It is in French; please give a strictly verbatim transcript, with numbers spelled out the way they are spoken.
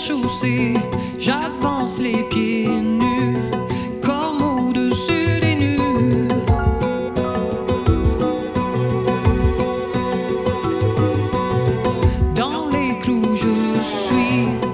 chaussée, j'avance les pieds nus, comme au-dessus des nues. Dans les clous je suis